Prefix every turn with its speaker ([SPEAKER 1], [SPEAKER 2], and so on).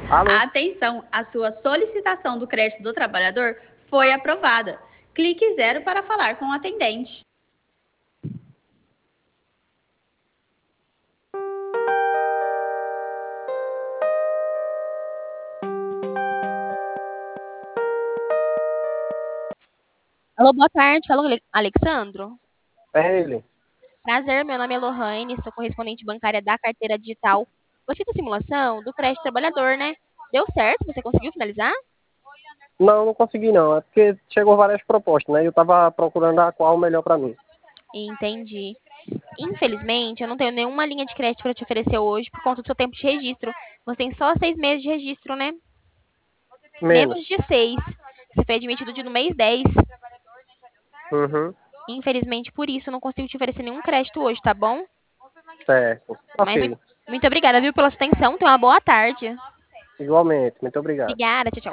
[SPEAKER 1] Alô?
[SPEAKER 2] Atenção, a sua solicitação do crédito do trabalhador foi aprovada. Clique 0 para falar com o atendente.
[SPEAKER 3] Alô, boa tarde. Fala, Alexandro.
[SPEAKER 1] É ele.
[SPEAKER 3] Prazer, meu nome é Lohane, sou correspondente bancária da carteira digital. Eu fiz a simulação do crédito trabalhador, né? Deu certo? Você conseguiu finalizar?
[SPEAKER 1] Não, não consegui não. É porque chegou várias propostas, né? E eu tava procurando a qual melhor pra mim.
[SPEAKER 3] Entendi. Infelizmente, eu não tenho nenhuma linha de crédito para te oferecer hoje por conta do seu tempo de registro. Você tem só 6 meses de registro, né? Menos
[SPEAKER 1] Menos.
[SPEAKER 3] de 6. Você foi admitido no mês 10.
[SPEAKER 1] Uhum.
[SPEAKER 3] Infelizmente, por isso, eu não consigo te oferecer nenhum crédito hoje, tá bom?
[SPEAKER 1] Certo.
[SPEAKER 3] Mas
[SPEAKER 1] Ok.
[SPEAKER 3] muito obrigada, viu, pela sua atenção. Tenha uma boa tarde.
[SPEAKER 1] Igualmente. Muito obrigado.
[SPEAKER 3] Obrigada, tchau, tchau.